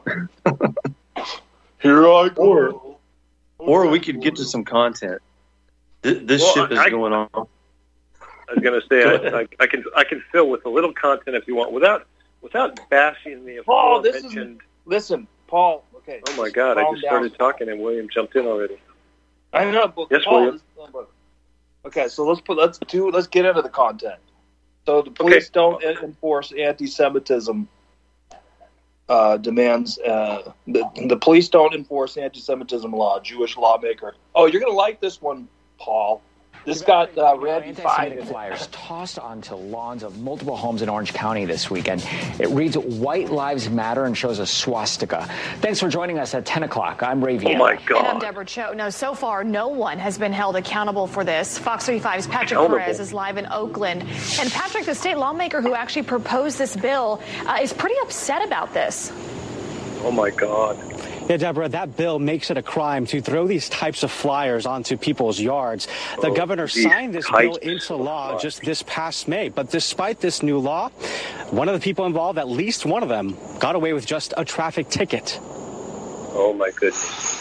Here I go. Or, or we could get to some content. Th- This Well, ship is I- going on. I was going to say I, I, I can I can fill with a little content if you want, without without bashing the Paul, this is aforementioned. listen, Paul. Okay. Oh my God! I calm just down. started talking and William jumped in already. I know, but Yes, Paul, William. this- okay, so let's put let's do let's get into the content. So the police don't enforce anti-Semitism uh, demands. Uh, the, the police don't enforce anti-Semitism law. Jewish lawmaker. Oh, you're gonna like this one, Paul. This got uh, Randy Anti-Semitic Biden. flyers tossed onto lawns of multiple homes in Orange County this weekend. It reads "White Lives Matter" and shows a swastika. Thanks for joining us at ten o'clock. I'm Ray Vieira. Oh my And I'm God! Deborah Cho. No, so far, no one has been held accountable for this. Fox thirty-five's Patrick Accountable. Perez is live in Oakland. And Patrick, the state lawmaker who actually proposed this bill, uh, is pretty upset about this. Oh my God! Yeah, Deborah, that bill makes it a crime to throw these types of flyers onto people's yards. The oh, governor signed this bill into law just this past May. But despite this new law, one of the people involved, at least one of them, got away with just a traffic ticket. Oh, my goodness.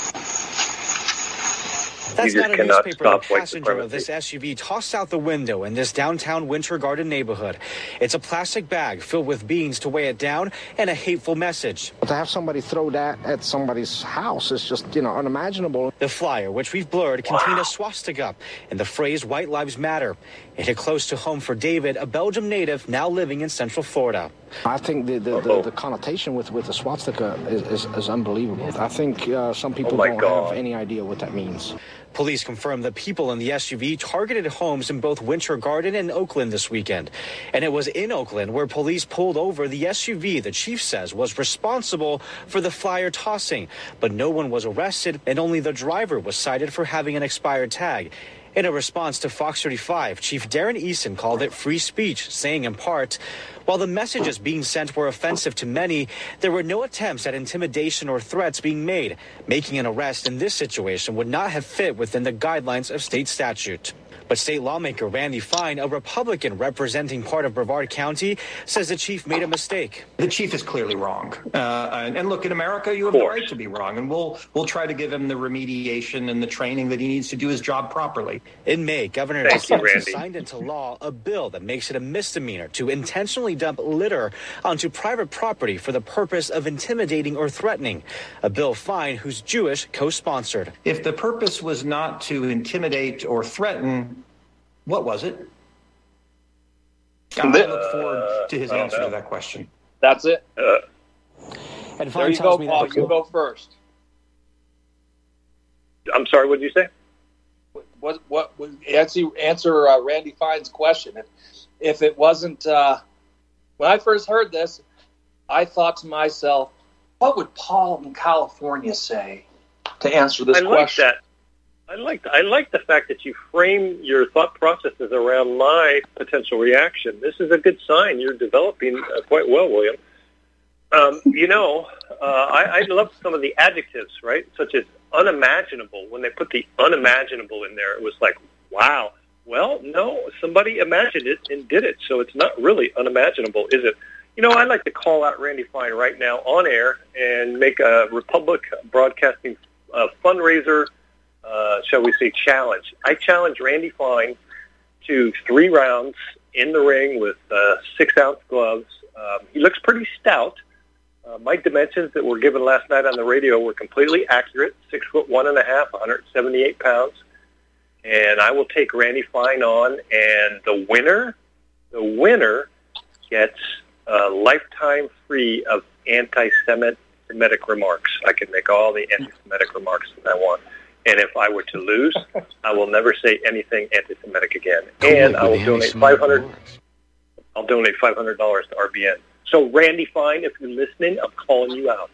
That's not a newspaper. The passenger of this S U V tossed out the window in this downtown Winter Garden neighborhood. It's a plastic bag filled with beans to weigh it down and a hateful message. To have somebody throw that at somebody's house is just, you know, unimaginable. The flyer, which we've blurred, contained a swastika and the phrase "White Lives Matter." It hit close to home for David, a Belgium native now living in Central Florida. I think the the, the, the connotation with, with the swastika is, is, is unbelievable. I think uh, some people oh don't God. have any idea what that means. Police confirmed that people in the S U V targeted homes in both Winter Garden and Oakland this weekend. And it was in Oakland where police pulled over the S U V the chief says was responsible for the flyer tossing. But no one was arrested, and only the driver was cited for having an expired tag. In a response to Fox thirty-five, Chief Darren Eason called it free speech, saying in part, while the messages being sent were offensive to many, there were no attempts at intimidation or threats being made. Making an arrest in this situation would not have fit within the guidelines of state statute. But state lawmaker Randy Fine, a Republican representing part of Brevard County, says the chief made a mistake. The chief is clearly wrong. Uh, and, and look, in America, you have the right to be wrong. And we'll we'll try to give him the remediation and the training that he needs to do his job properly. In May, Governor DeSantis signed into law a bill that makes it a misdemeanor to intentionally dump litter onto private property for the purpose of intimidating or threatening. A bill Fine, who's Jewish, co-sponsored. If the purpose was not to intimidate or threaten, what was it? I look forward to his uh, answer to that question. That's it. Uh, and there you go, Paul. You go first. I'm sorry. What did you say? What? What? what answer answer uh, Randy Fine's question. If, if it wasn't, uh, when I first heard this, I thought to myself, what would Paul in California say to answer this I like question? That. I like I like the fact that you frame your thought processes around my potential reaction. This is a good sign. You're developing uh, quite well, William. Um, you know, uh, I, I love some of the adjectives, right, such as unimaginable. When they put the unimaginable in there, it was like, wow. Well, no, somebody imagined it and did it, so it's not really unimaginable, is it? You know, I'd like to call out Randy Fine right now on air and make a Republic Broadcasting uh, fundraiser Uh, shall we say, challenge. I challenge Randy Fine to three rounds in the ring with uh, six-ounce gloves. Um, he looks pretty stout. Uh, my dimensions that were given last night on the radio were completely accurate, six foot one and a half, one hundred seventy-eight pounds. And I will take Randy Fine on, and the winner, the winner gets a lifetime free of anti-Semitic remarks. I can make all the anti-Semitic remarks that I want. And if I were to lose, I will never say anything anti-Semitic again. And I will donate five hundred. I'll donate five hundred dollars to R B N. So, Randy Fine, if you're listening, I'm calling you out.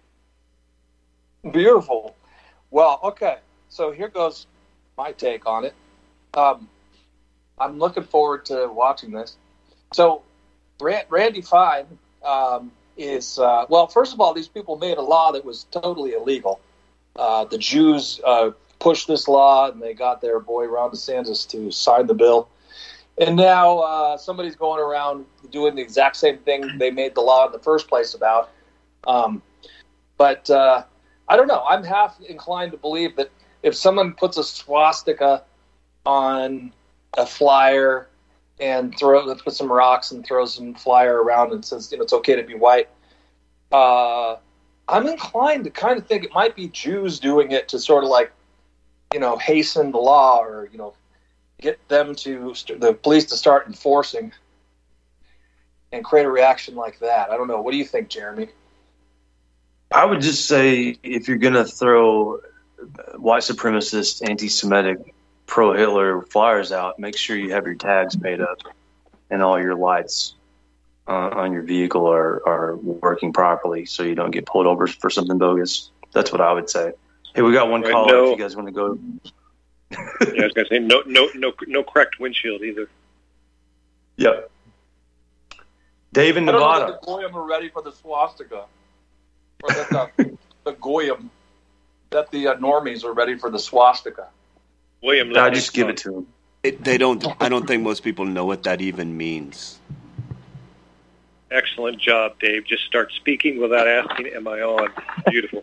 Beautiful. Well, okay. So here goes my take on it. Um, I'm looking forward to watching this. So, Randy Fine um, is uh, well. First of all, these people made a law that was totally illegal. Uh, the Jews uh, pushed this law, and they got their boy Ron DeSantis to sign the bill. And now uh, somebody's going around doing the exact same thing they made the law in the first place about. Um, but uh, I don't know. I'm half inclined to believe that if someone puts a swastika on a flyer and throw, puts some rocks and throws some flyer around and says, you know, it's okay to be white, uh, I'm inclined to kind of think it might be Jews doing it to sort of like, you know, hasten the law or, you know, get them to, st- the police to start enforcing and create a reaction like that. I don't know. What do you think, Jeremy? I would just say if you're going to throw white supremacist, anti-Semitic, pro-Hitler flyers out, make sure you have your tags paid up and all your lights Uh, on your vehicle are, are working properly so you don't get pulled over for something bogus. That's what I would say. Hey, we got one Right, call no. if you guys want to go. Yeah, I was going to say no, no, no, no cracked windshield either. Yep. Dave in I don't Nevada. know if the William are ready for the swastika. Or the, the goyim that the uh, normies are ready for the swastika. William, I just give it to him. It, they don't. I don't think most people know what that even means. Excellent job, Dave. Just start speaking without asking, am I on? Beautiful.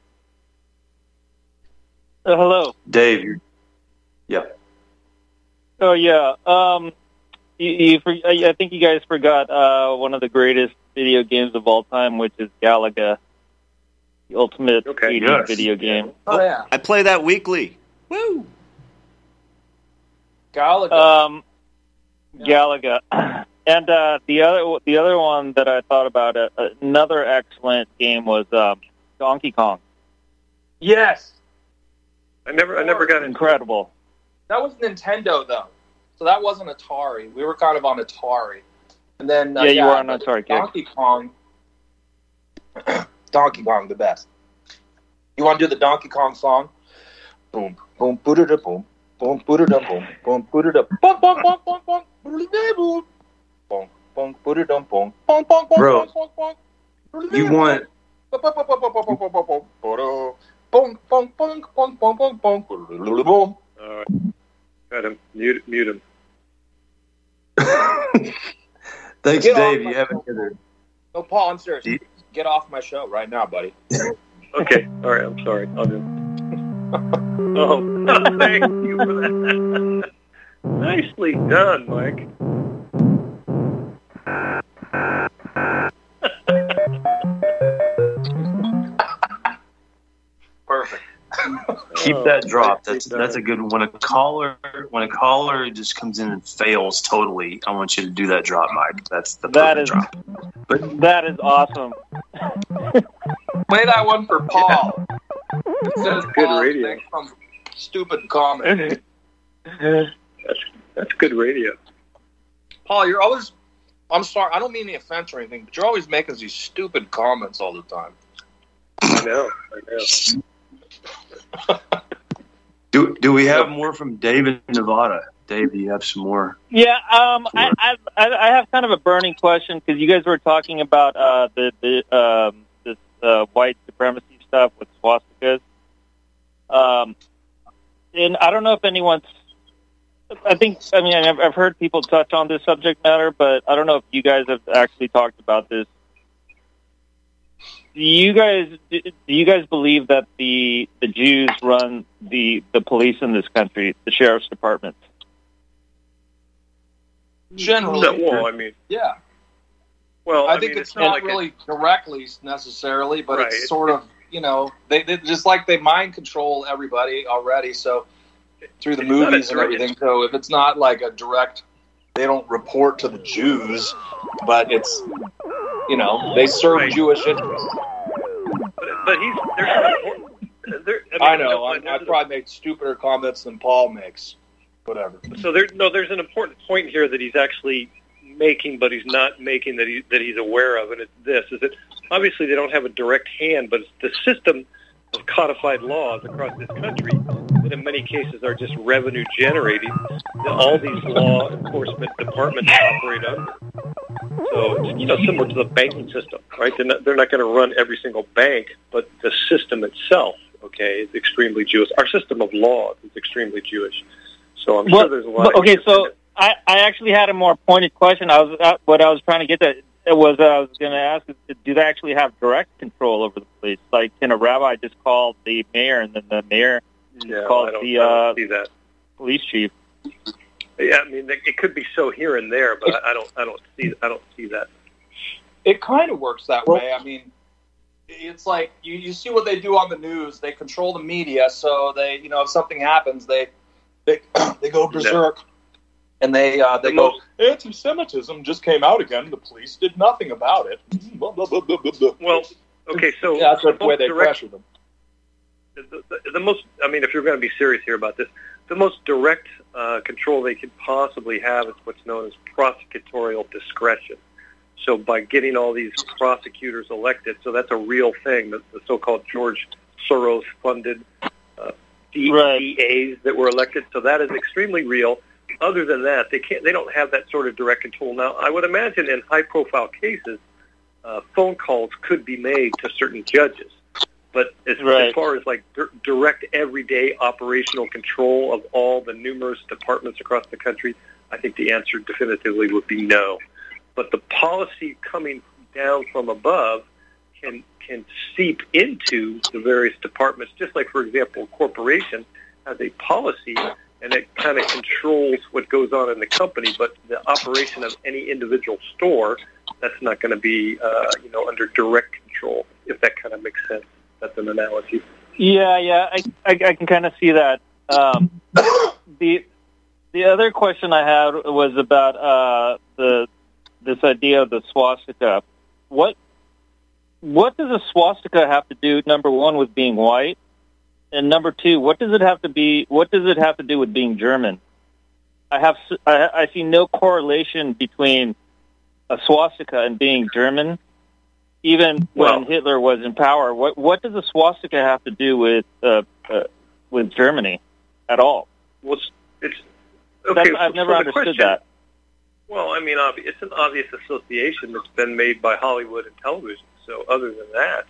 Uh, hello. Dave, you're... yeah. Oh, yeah. Um, you, you, I think you guys forgot uh, one of the greatest video games of all time, which is Galaga, the ultimate okay, eighties yes. video game. Oh, yeah. I play that weekly. Woo! Galaga. Um, Galaga. And uh, the other the other one that I thought about, uh, another excellent game was um, Donkey Kong. Yes. I never, I never got into Incredible. That was Nintendo, though. So that wasn't Atari. We were kind of on Atari. And then, uh, yeah, you yeah, were on Atari, kid. Donkey Kong. Donkey Kong, the best. You want to do the Donkey Kong song? Boom, boom, boo-da-da, boom, boom, boo-da-da, boom, boom, boo-da-da, boom, boom, boom, boom, boom, boo-da-da, boom, boom, boom, boo-da-da, boom, boom, boom, boom, Bro, boom, boom, boom, you want... boom, boom, boom, boom, boom, boom, boom, boom. All right. Got him. Mute, mute him. Thanks, Get Dave. off You haven't either. No, Paul, I'm serious. Get off my show right now, buddy. Okay. All right. I'm sorry. I'll do. Oh, thank you for that. Nicely done, Mike. Perfect. Keep that drop. That's that's a good one. When a caller when a caller just comes in and fails totally, I want you to do that drop, Mike. That's the That perfect is drop. but, that is awesome. Play that one for Paul. It says Good Paul radio. thinks some stupid comment. That's that's good radio. Paul, you're always. I'm sorry. I don't mean any offense or anything, but you're always making these stupid comments all the time. I know. I know. Do do we have more from Dave in Nevada? Dave, do you have some more? Yeah, um, I, I I have kind of a burning question because you guys were talking about uh, the the um, this uh, white supremacy stuff with swastikas, um, and I don't know if anyone's. I think I mean I've, I've heard people touch on this subject matter, but I don't know if you guys have actually talked about this. Do you guys do you guys believe that the the Jews run the, the police in this country, the sheriff's department? Generally, No, well, I mean, yeah. well, I, I think mean, it's, it's not like really directly necessarily, but Right, it's it's- sort of, you know, they, they just like they mind control everybody already. So through the It's not a movies and direct- everything. So if it's not like a direct, they don't report to the Jews, but it's, you know, they serve Right. Jewish interests. But, but he's there's an important. There, I, mean, I know. no, I, I there's a- probably make stupider comments than Paul makes. Whatever. So there, no, there's an important point here that he's actually making, but he's not making that he that he's aware of, and it's this: is that obviously they don't have a direct hand, but it's the system of codified laws across this country that, in many cases, are just revenue generating that all these law enforcement departments operate under. So it's, you know, similar to the banking system, right? They're not, they're not going to run every single bank, but the system itself, okay, is extremely Jewish. Our system of laws is extremely Jewish. So I'm Well, sure there's a lot. but- of okay, so I, I actually had a more pointed question. I was uh, what I was trying to get at it was uh, I was going to ask: is, do they actually have direct control over the police? Like, can a rabbi just call the mayor, and then the mayor yeah, calls I don't, the I don't uh, see that. police chief? Yeah, I mean, it could be so here and there, but I don't, I don't see, I don't see that. It kind of works that way. I mean, it's like you, you see what they do on the news. They control the media, so they, you know, if something happens, they they they go berserk, and they uh, they The go. most- Anti-Semitism just came out again. The police did nothing about it. Blah, blah, blah, blah, blah, blah. Well, okay, so Yeah, that's the way most they direct- pressure them. the, the, the most, I mean, if you're going to be serious here about this, the most direct uh, control they could possibly have is what's known as prosecutorial discretion. So by getting all these prosecutors elected, so that's a real thing, the, the so-called George Soros-funded uh, D- Right. D As that were elected. So that is extremely real. Other than that, they can't. They don't have that sort of direct control. Now, I would imagine in high-profile cases, uh, phone calls could be made to certain judges. But as, Right. as far as like dir- direct everyday operational control of all the numerous departments across the country, I think the answer definitively would be no. But the policy coming down from above can can seep into the various departments, just like, for example, a corporation has a policy and it kind of controls what goes on in the company, but the operation of any individual store, that's not going to be, uh, you know, under direct control, if that kind of makes sense. That's an analogy. Yeah, yeah, I, I, I can kind of see that. Um, the the other question I had was about uh, the this idea of the swastika. What what does a swastika have to do? Number one, with being white, and number two, what does it have to be? What does it have to do with being German? I have I, I see no correlation between a swastika and being German. Even when Well- Hitler was in power, what what does a swastika have to do with uh, uh, with Germany at all? Well, it's, it's That's- okay. I've so never the understood question- that. Well, I mean, obvi- it's an obvious association that's been made by Hollywood and television. So, other than that,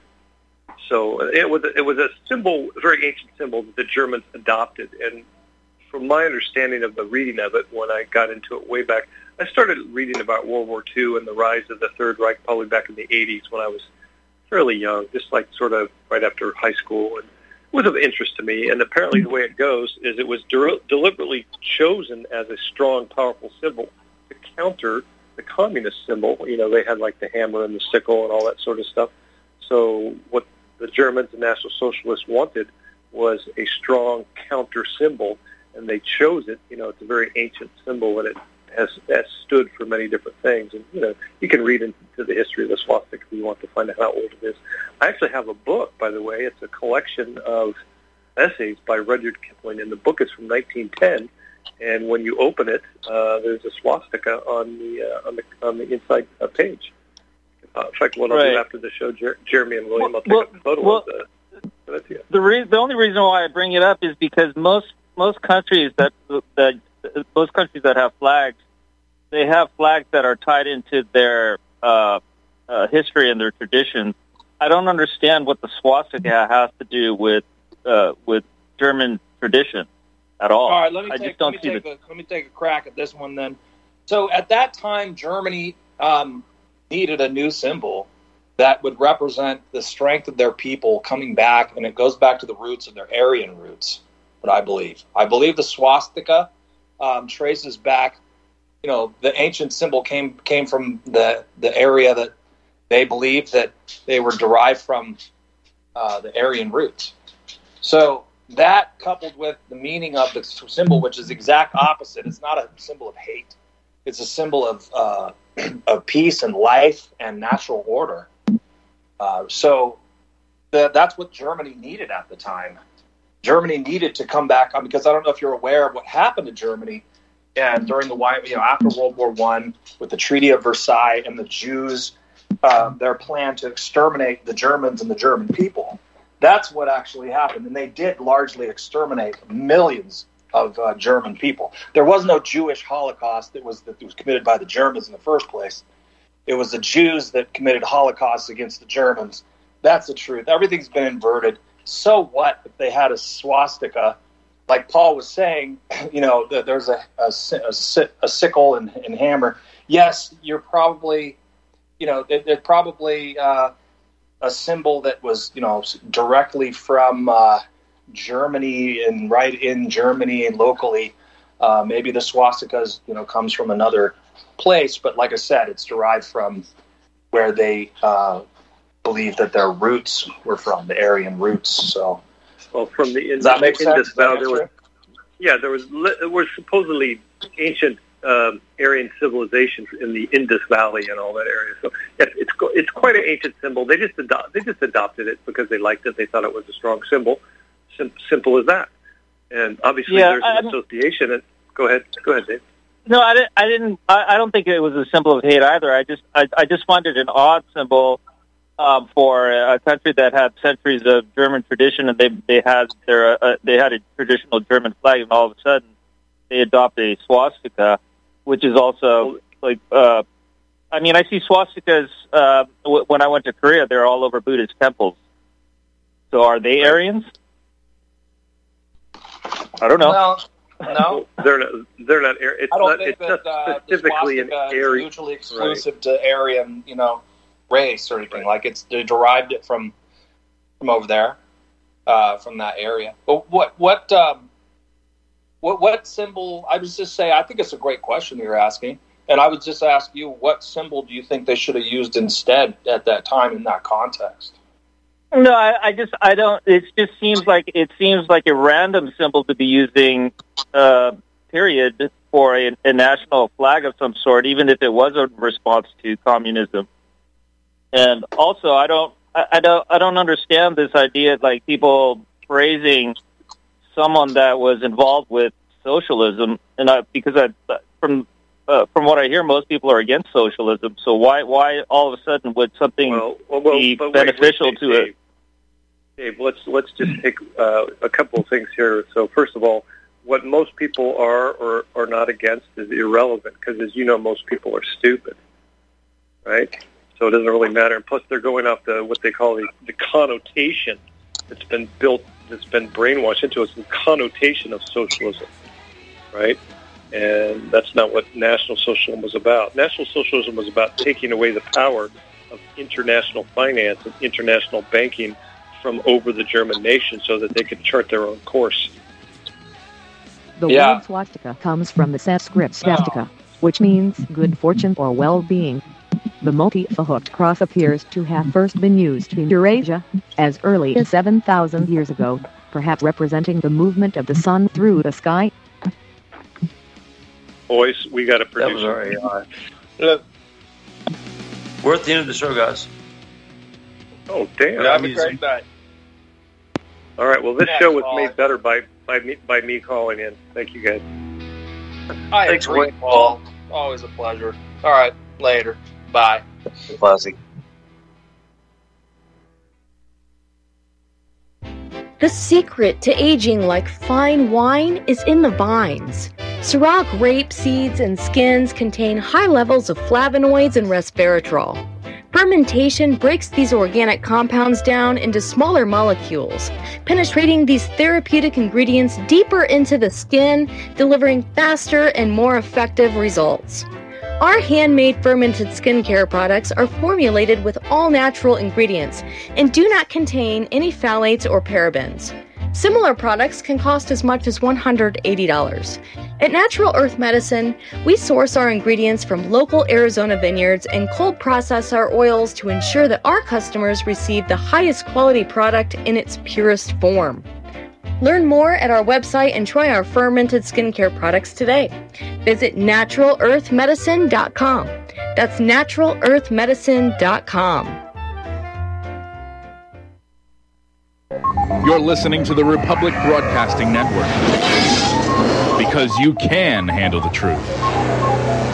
so it was a, it was a symbol, a very ancient symbol that the Germans adopted. And from my understanding of the reading of it, when I got into it way back, I started reading about World War Two and the rise of the Third Reich probably back in the eighties when I was fairly young, just like sort of right after high school, and it was of interest to me. And apparently, the way it goes is it was de- deliberately chosen as a strong, powerful symbol to counter the communist symbol. You know, they had like the hammer and the sickle and all that sort of stuff. So what the Germans and National Socialists wanted was a strong counter symbol, and they chose it. You know, it's a very ancient symbol, and it has, has stood for many different things. And, you know, you can read into the history of the swastika if you want to find out how old it is. I actually have a book, by the way. It's a collection of essays by Rudyard Kipling, and the book is from nineteen ten. And when you open it, uh, there's a swastika on the uh, on the on the inside uh, page. Uh, in fact, what I'll Right. do after the show, Jer- Jeremy and William, I'll take Well, a photo well, of the. send it to you. The re- the only reason why I bring it up is because most most countries that that most countries that have flags, they have flags that are tied into their uh, uh, history and their traditions. I don't understand what the swastika has to do with uh, with German tradition at all. All right, let me I take, just don't let me see take the. a, let me take a crack at this one then. So at that time, Germany um, needed a new symbol that would represent the strength of their people coming back, and it goes back to the roots of their Aryan roots, what I believe. I believe the swastika um, traces back, you know, the ancient symbol came came from the, the area that they believed that they were derived from uh, the Aryan roots. So that, coupled with the meaning of the symbol, which is the exact opposite, it's not a symbol of hate. It's a symbol of uh, of peace and life and natural order. Uh, so the, that's what Germany needed at the time. Germany needed to come back, because I don't know if you're aware of what happened to Germany and during the you know after World War One with the Treaty of Versailles and the Jews, uh, their plan to exterminate the Germans and the German people. That's what actually happened, and they did largely exterminate millions of uh, German people. There was no Jewish Holocaust that was that was committed by the Germans in the first place. It was the Jews that committed Holocausts against the Germans. That's the truth. Everything's been inverted. So what if they had a swastika? Like Paul was saying, you know, there's a, a, a, a sickle and, and hammer. Yes, you're probably, you know, they're probably uh, a symbol that was, you know, directly from uh, Germany and right in Germany and locally. Uh, maybe the swastikas, you know, comes from another place, but like I said, it's derived from where they uh, believe that their roots were from, the Aryan roots. So, well, from the does that make Indus sense? Valley, there was, yeah, there was there was supposedly ancient um, Aryan civilization in the Indus Valley and all that area. So yeah, it's it's quite an ancient symbol. They just adopt, they just adopted it because they liked it. They thought it was a strong symbol. Sim- simple as that. And obviously, Yeah, there's an I'm- association. And go ahead, go ahead, Dave. No, I didn't. I didn't. I, I don't think it was a symbol of hate either. I just, I, I just find it an odd symbol um, for a country that had centuries of German tradition, and they they had their uh, they had a traditional German flag, and all of a sudden they adopt a swastika, which is also like. Uh, I mean, I see swastikas uh, w- when I went to Korea. They're all over Buddhist temples. So are they Aryans? I don't know. Well, no, they're not. They're not. It's I don't not. think It's that just uh, specifically the an swastika is Aryan. mutually exclusive to Aryan, you know, race or anything. Like it's they derived it from from over there, uh, from that area. But what what um, what what symbol? I was just say I think it's a great question you're asking, and I would just ask you, what symbol do you think they should have used instead at that time in that context? No, I, I just I don't. It just seems like it seems like a random symbol to be using. Uh, period for a, a national flag of some sort, even if it was a response to communism. And also, I don't, I, I don't, I don't understand this idea like people praising someone that was involved with socialism, and I, because I, from uh, from what I hear, most people are against socialism. So why, why all of a sudden would something well, well, well, be but wait, beneficial wait, to Dave, it? Dave, let's let's just take uh, a couple of things here. So first of all, what most people are or are not against is irrelevant because, as you know, most people are stupid, right? So it doesn't really matter. And plus, they're going off the what they call the, the connotation that's been built, that's been brainwashed into us, the connotation of socialism, right? And that's not what National Socialism was about. National Socialism was about taking away the power of international finance and international banking from over the German nation so that they could chart their own course. The Yeah. word swastika comes from the Sanskrit swastika, which means good fortune or well-being. The multi-hooked cross appears to have first been used in Eurasia as early as seven thousand years ago, perhaps representing the movement of the sun through the sky. Boys, we got to produce. That was our A I. Look, We're at the end of the show, guys. Oh, damn. have a great night. All right. Well, this Yeah, show was Paul. made better by by me by me calling in. Thank you, guys. I Thanks, agree, Wayne. Paul. Always a pleasure. All right, later. Bye. Classic. The secret to aging like fine wine is in the vines. Syrah grape seeds and skins contain high levels of flavonoids and resveratrol. Fermentation breaks these organic compounds down into smaller molecules, penetrating these therapeutic ingredients deeper into the skin, delivering faster and more effective results. Our handmade fermented skincare products are formulated with all natural ingredients and do not contain any phthalates or parabens. Similar products can cost as much as one hundred eighty dollars. At Natural Earth Medicine, we source our ingredients from local Arizona vineyards and cold process our oils to ensure that our customers receive the highest quality product in its purest form. Learn more at our website and try our fermented skincare products today. Visit natural earth medicine dot com. That's natural earth medicine dot com. You're listening to the Republic Broadcasting Network because you can handle the truth.